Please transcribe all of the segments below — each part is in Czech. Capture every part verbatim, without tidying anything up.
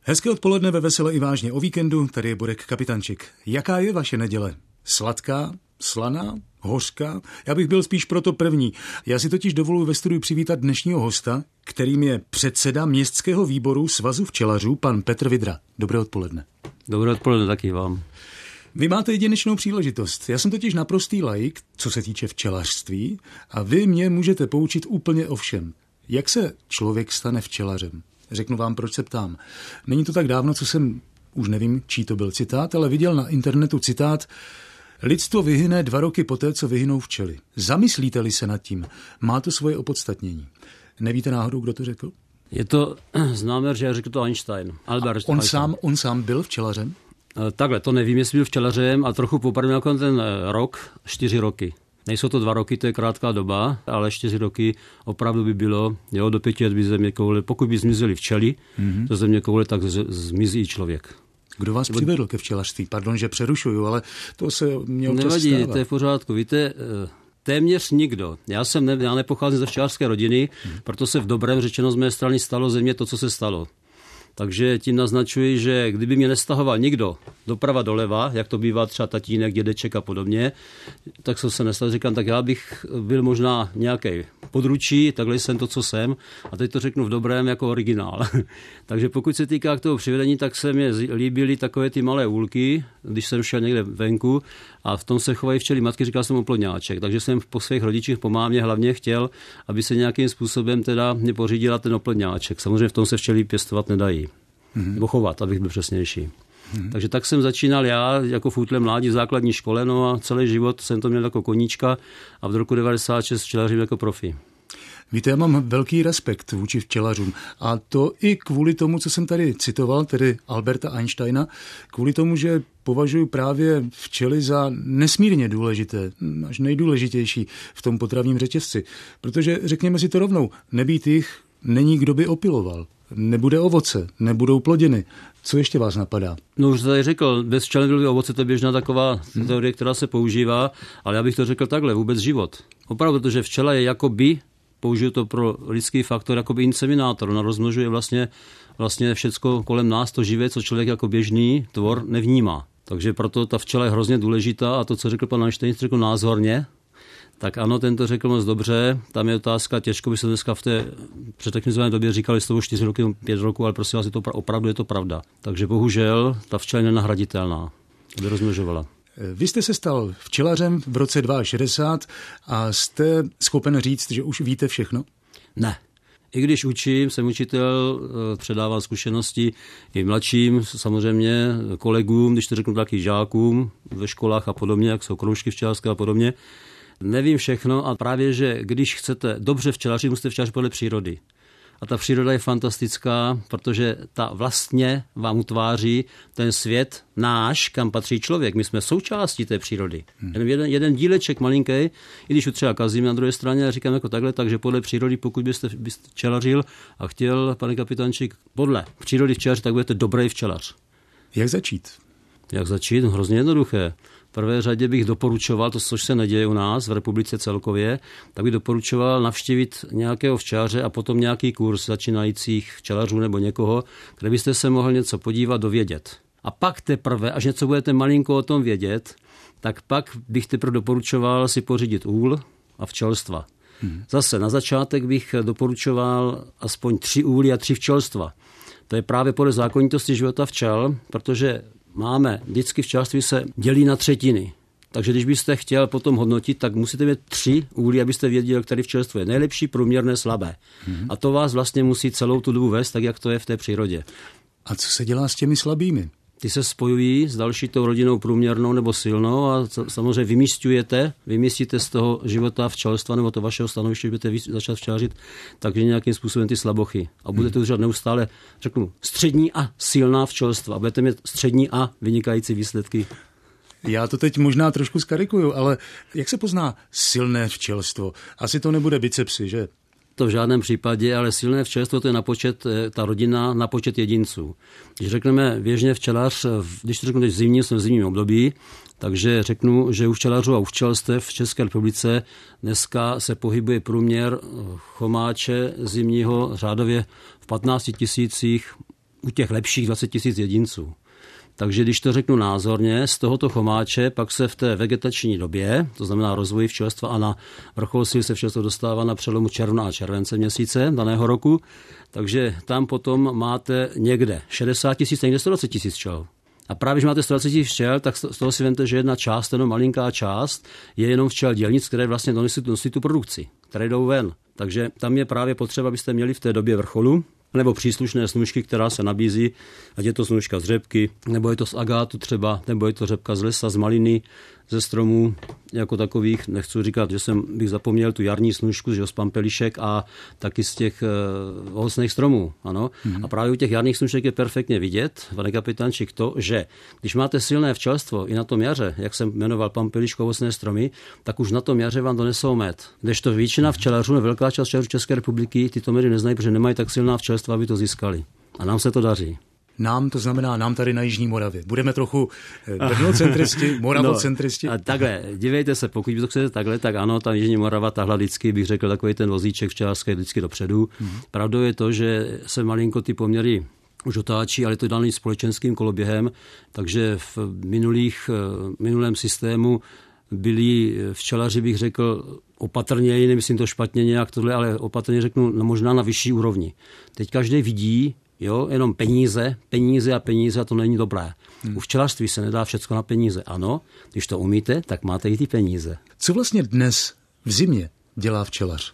Hezké odpoledne ve Vesele i vážně o víkendu, tady je Borek Kapitančik. Jaká je vaše neděle? Sladká? Slaná? Hořká? Já bych byl spíš proto první. Já si totiž dovoluji ve studiu přivítat dnešního hosta, kterým je předseda městského výboru Svazu včelařů, pan Petr Vidra. Dobré odpoledne. Dobré odpoledne taky vám. Vy máte jedinečnou příležitost. Já jsem totiž naprostý laik, co se týče včelařství, a vy mě můžete poučit úplně o všem. Jak se člověk stane včelařem? Řeknu vám, proč se ptám. Není to tak dávno, co jsem, už nevím, čí to byl citát, ale viděl na internetu citát: lidstvo vyhyne dva roky poté, co vyhynou včely. Zamyslíte-li se nad tím, má to svoje opodstatnění. Nevíte náhodou, kdo to řekl? Je to známé, že řekl to Einstein. Albert on, Einstein. Sám, on sám byl včelařem? Takhle, to nevím, jestli byl včelařem, a trochu popadl jako ten rok, čtyři roky. Nejsou to dva roky, to je krátká doba, ale čtyři roky opravdu by bylo, jo, do pěti let by země koule, pokud by zmizely včely, mm-hmm. do země koule, tak z, zmizí i člověk. Kdo vás přivedl ke včelařství? Pardon, že přerušuju, ale to se mě občas Nevadí, stává. to je v pořádku. Víte, téměř nikdo. Já jsem ne, já nepocházím ze včelařské rodiny, hmm. proto se v dobrém řečeno z mé strany stalo ze mě to, co se stalo. Takže tím naznačuji, že kdyby mě nestahoval nikdo doprava doleva, jak to bývá třeba tatínek, dědeček a podobně, tak jsem se nestal, říkám, tak já bych byl možná nějaký područí, takhle jsem to, co jsem, a teď to řeknu v dobrém jako originál. Takže pokud se týká k toho přivedení, tak se mi líbily takové ty malé úlky, když jsem šel někde venku, a v tom se chovají včely matky, říkal jsem oplodňáček. Takže jsem po svých rodičích, po mámě hlavně chtěl, aby se nějakým způsobem teda mě pořídila ten oplodňáček. Samozřejmě v tom se včely pěstovat nedají. Mm-hmm. Nebo chovat, abych byl přesnější. Mm-hmm. Takže tak jsem začínal já jako v útle mládí v základní škole, no a celý život jsem to měl jako koníčka a v roku devadesát šest včelařím jako profi. Víte, já mám velký respekt vůči včelařům, a to i kvůli tomu, co jsem tady citoval, tedy Alberta Einsteina, kvůli tomu, že považuji právě včely za nesmírně důležité, až nejdůležitější v tom potravním řetězci. Protože, řekněme si to rovnou, nebýt jich, není kdo by opiloval. Nebude ovoce, nebudou plodiny. Co ještě vás napadá? No už tady řekl, bez včel nebylo by ovoce, to je běžná taková hmm. teorie, která se používá, ale já bych to řekl takhle, vůbec život. Opravdu, protože včela je jakoby, použiju to pro lidský faktor, jakoby inseminátor. Ona rozmnožuje vlastně, vlastně všecko kolem nás, to živé, co člověk jako běžný tvor nevnímá. Takže proto ta včela je hrozně důležitá, a to, co řekl pan Einstein, řekl názorně, tak ano, ten to řekl moc dobře. Tam je otázka, těžko by se dneska v té předteknizované době říkali z toho čtyři roky, pět roků, ale prosím vás, je to, opravdu je to pravda. Takže bohužel ta včela je nenahraditelná, aby rozmnožovala. Vy jste se stal včelařem v roce šedesát dva a jste schopen říct, že už víte všechno? Ne. I když učím, jsem učitel, předávám zkušenosti i mladším, samozřejmě kolegům, když to řeknu taky žákům ve školách a podobně, jak jsou kroužky včelařské a podobně. Nevím všechno, a právě, že když chcete dobře včelařit, musíte včelařit podle přírody. A ta příroda je fantastická, protože ta vlastně vám utváří ten svět náš, kam patří člověk. My jsme součástí té přírody. Hmm. Jeden, jeden díleček malinký, i když ho třeba kazím na druhé straně, a říkám jako takhle, takže podle přírody, pokud byste, byste včelařil a chtěl, pane Kapitančík, podle přírody včelařit, tak budete dobrý včelař. Jak začít? Jak začít? Hrozně jednoduché. V prvé řadě bych doporučoval, to, což se neděje u nás v republice celkově, tak bych doporučoval navštívit nějakého včelaře a potom nějaký kurz začínajících včelařů nebo někoho, kde byste se mohl něco podívat, dovědět. A pak teprve, až něco budete malinko o tom vědět, tak pak bych teprve doporučoval si pořídit úl a včelstva. Hmm. Zase na začátek bych doporučoval aspoň tři úly a tři včelstva. To je právě podle zákonitosti života včel, protože máme, vždycky včelství se dělí na třetiny. Takže když byste chtěl potom hodnotit, tak musíte mít tři úly, abyste věděl, který včelstvo je nejlepší, průměrné, slabé. Mm-hmm. A to vás vlastně musí celou tu dobu vést, tak jak to je v té přírodě. A co se dělá s těmi slabými? Ty se spojují s další tou rodinou průměrnou nebo silnou a samozřejmě vymísťujete, vymístíte z toho života včelstva nebo to vašeho stanoviště, že budete začat včelařit, takže nějakým způsobem ty slabochy. A budete udržovat neustále, řeknu, střední a silná včelstva. A budete mít střední a vynikající výsledky. Já to teď možná trošku skarikuju, ale jak se pozná silné včelstvo? Asi to nebude bicepsy, že? To v žádném případě, ale silné včelstvo to je na počet, ta rodina na počet jedinců. Když řekneme běžně včelař, když to řeknu teď v zimním, jsem v zimním období, takže řeknu, že u včelařů a u včelstev v České republice dneska se pohybuje průměr chomáče zimního řádově v patnácti tisících, u těch lepších dvacet tisíc jedinců. Takže když to řeknu názorně, z tohoto chomáče pak se v té vegetační době, to znamená rozvoji včelstva a na vrchol sil se včelstvo dostává na přelomu června a července měsíce daného roku, takže tam potom máte někde šedesát tisíc, někde sto dvacet tisíc včel. A právě, když máte sto dvacet tisíc včel, tak z toho si vemte, že jedna část, jenom malinká část, je jenom včel dělnic, které vlastně nosí, nosí tu produkci, které jdou ven. Takže tam je právě potřeba, abyste měli v té době vrcholu, nebo příslušné snůžky, která se nabízí, ať je to snůžka z řepky, nebo je to z agátu třeba, nebo je to řepka z lesa, z maliny, ze stromů jako takových. Nechci říkat, že jsem bych zapomněl tu jarní snůžku, že z pampelišek a taky z těch uh, ovocných stromů. Ano? Mm-hmm. A právě u těch jarních snůžek je perfektně vidět, pane kapitánčik, to, že když máte silné včelstvo i na tom jaře, jak jsem jmenoval pampeliško, ovocné stromy, tak už na tom jaře vám donesou med. Kdežto většina včelařů, velká část včelařů České republiky tyto medy neznají, protože nemají tak silná včelstva, aby to získali. A nám se to daří. Nám, to znamená nám tady na Jižní Moravě. Budeme trochu brnocentristi, moravocentristi. No, a takhle, dívejte se, pokud by to chcete takhle, tak ano, ta Jižní Morava, tahle vždycky, bych řekl, takový ten vozíček včelařský vždycky dopředu. Mm-hmm. Pravdou je to, že se malinko ty poměry už otáčí, ale je to daný společenským koloběhem, takže v minulých, minulém systému byli včelaři, bych řekl, opatrněji, nemyslím to špatně nějak tohle, ale opatrně řeknu, možná na vyšší úrovni. Teď každý vidí, jo, jenom peníze, peníze a peníze a to není dobré. Hmm. U včelařství se nedá všecko na peníze. Ano, když to umíte, tak máte i ty peníze. Co vlastně dnes v zimě dělá včelař?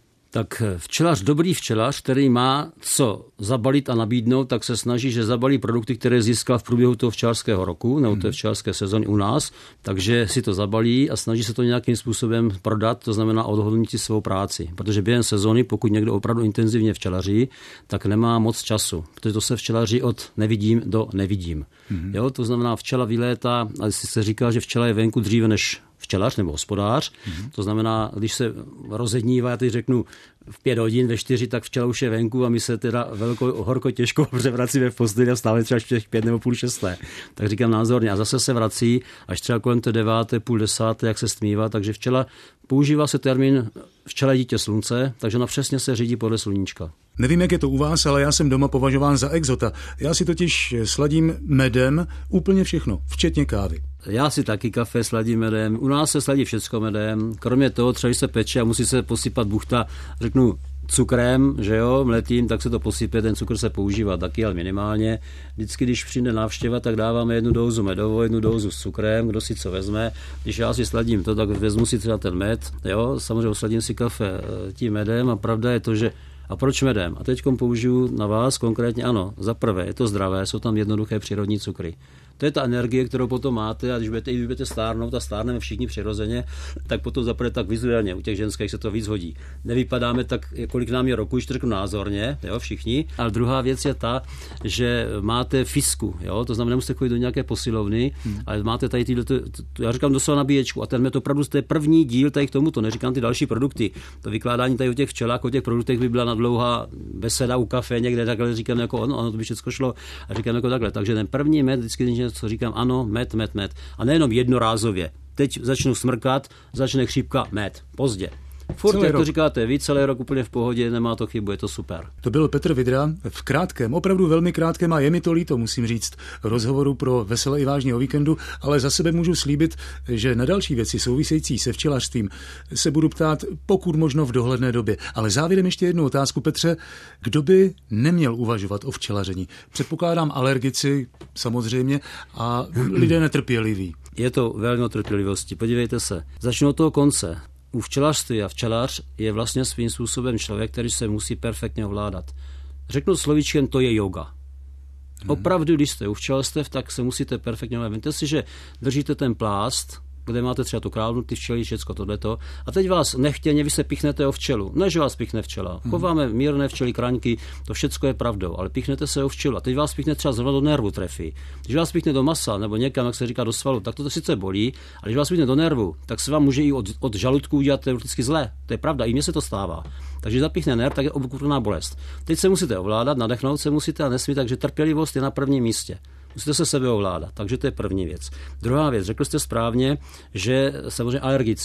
Tak včelař, dobrý včelař, který má co zabalit a nabídnout, tak se snaží, že zabalí produkty, které získal v průběhu toho včelařského roku, nebo té včelařské sezóny u nás, takže si to zabalí a snaží se to nějakým způsobem prodat, to znamená odhodnit svou práci. Protože během sezóny, pokud někdo opravdu intenzivně včelaří, tak nemá moc času, protože to se včelaří od nevidím do nevidím. Mm-hmm. Jo, to znamená včela vylétá, a se říká, že včela je venku dříve než včelař nebo hospodář. Mm-hmm. To znamená, když se rozednívá, já teď řeknu v pět hodin, ve čtyři, tak včela už je venku a my se teda velko, horko těžko převracíme v posteli a stále třeba v pět nebo půl šesté. Tak říkám názorně. A zase se vrací až třeba kolem té deváté, půl desáté, jak se stmívá. Takže včela, používá se termín včela je dítě slunce, takže ona přesně se řídí podle sluníčka. Nevím, jak je to u vás, ale já jsem doma považován za exota. Já si totiž sladím medem úplně všechno, včetně kávy. Já si taky kafe sladím medem. U nás se sladí všecko medem. Kromě toho, třeba když se peče a musí se posypat buchta, řeknu, cukrem, že jo, mletím, tak se to posype, ten cukr se používá taky, ale minimálně. Vždycky, když přijde návštěva, tak dáváme jednu dózu medovou, jednu dózu s cukrem, kdo si co vezme. Když já si sladím to, tak vezmu si třeba ten med, jo, samozřejmě sladím si kafe tím medem a pravda je to, že a proč medem? A teď použiju na vás konkrétně, ano, za prvé, je to zdravé, jsou tam jednoduché přírodní cukry. To je ta energie, kterou potom máte a když budete, když budete stárnout a stárneme všichni přirozeně, tak potom zaprvé tak vizuálně, u těch ženských se to víc hodí. Nevypadáme tak, kolik nám je roku, už to řeknu názorně, jo, všichni. Ale druhá věc je ta, že máte fisku, jo, to znamená, nemusíte chodit do nějaké posilovny, hmm. ale máte tady tyhle, já říkám doslova nabíječku a ten met opravdu to je první díl tady k tomu, to neříkám ty další produkty. To vykládání tady o těch včelách, o těch produktech by byla na dlouhá beseda u kafe někde, takhle říkám jako ono, ono to by všechno šlo a říkám jako takhle. Takže ten první med, vždycky co říkám, ano, med, med, med. A nejenom jednorázově. Teď začnu smrkat, začne chřipka, med. Pozdě. Furt, celý jak rok. To říkáte, vy celý rok úplně v pohodě, nemá to chybu, je to super. To byl Petr Vidra v krátkém, opravdu velmi krátkém a je mi to líto, musím říct, rozhovoru pro Veselé i vážně o víkendu, ale za sebe můžu slíbit, že na další věci související se včelařstvím se budu ptát pokud možno v dohledné době. Ale závěrem ještě jednu otázku, Petře, kdo by neměl uvažovat o včelaření? Předpokládám alergici samozřejmě a lidé netrpěliví. Je to velmi o trpělivosti, podívejte se, začnu od toho konce. U včelařství a včelař je vlastně svým způsobem člověk, který se musí perfektně ovládat. Řeknu slovíčkem, to je yoga. Hmm. Opravdu, když jste u včelstev, tak se musíte perfektně ovládat. Víte si, že držíte ten plást, kde máte třeba tu krávu, ty včely, všecko tohleto. A teď vás nechtěně, vy se pichnete o včelu. Ne, že vás pichne včela. Chováme mírné včely, kraňky, to všecko je pravdou, ale pichnete se o včelu. A teď vás pichne třeba zrovna do nervu trefí. Když vás pichne do masa nebo někam, jak se říká, do svalu, tak to sice bolí, ale když vás pichne do nervu, tak se vám může i od, od žaludku udělat teoreticky zle. To je pravda, i mně se to stává. Takže zapichne nerv, tak je obkurná bolest. Teď se musíte ovládat, nadechnout se musíte a nesmíte, takže trpělivost je na prvním místě. Musíte se sebe ovládat, takže to je první věc. Druhá věc, řekl jste správně, že samozřejmě alergici.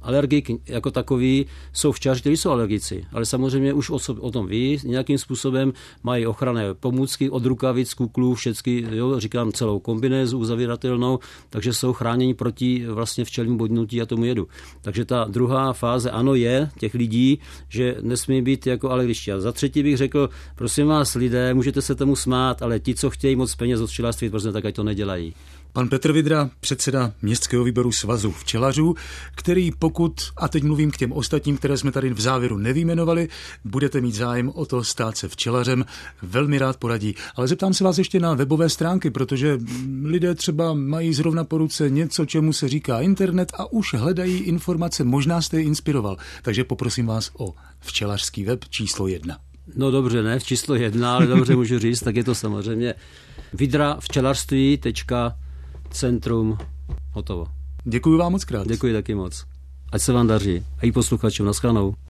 alergik jako takový jsou včelaři, kteří jsou alergici, ale samozřejmě už o, o tom ví, nějakým způsobem mají ochranné pomůcky od rukavic, kuklů, všecky, jo, říkám celou kombinézu uzavíratelnou, takže jsou chráněni proti vlastně včelnímu bodnutí a tomu jedu. Takže ta druhá fáze, ano, je těch lidí, že nesmí být jako alergičtí. A za třetí bych řekl, prosím vás, lidé, můžete se tomu smát, ale ti, co chtějí moc peněz od včelařství, prostě tak ať to nedělají. Pan Petr Vidra, předseda Městského výboru Svazu včelařů, který pokud, a teď mluvím k těm ostatním, které jsme tady v závěru nevyjmenovali, budete mít zájem o to stát se včelařem, velmi rád poradí. Ale zeptám se vás ještě na webové stránky, protože lidé třeba mají zrovna po ruce něco, čemu se říká internet a už hledají informace, možná jste je inspiroval. Takže poprosím vás o včelařský web číslo jedna. No dobře, ne, číslo jedna, ale dobře můžu říct, tak je to samozřejmě vidra včelařství tečka centrum, hotovo. Děkuji vám moc krát. Děkuji taky moc. Ať se vám daří. A i posluchačům, naschledanou.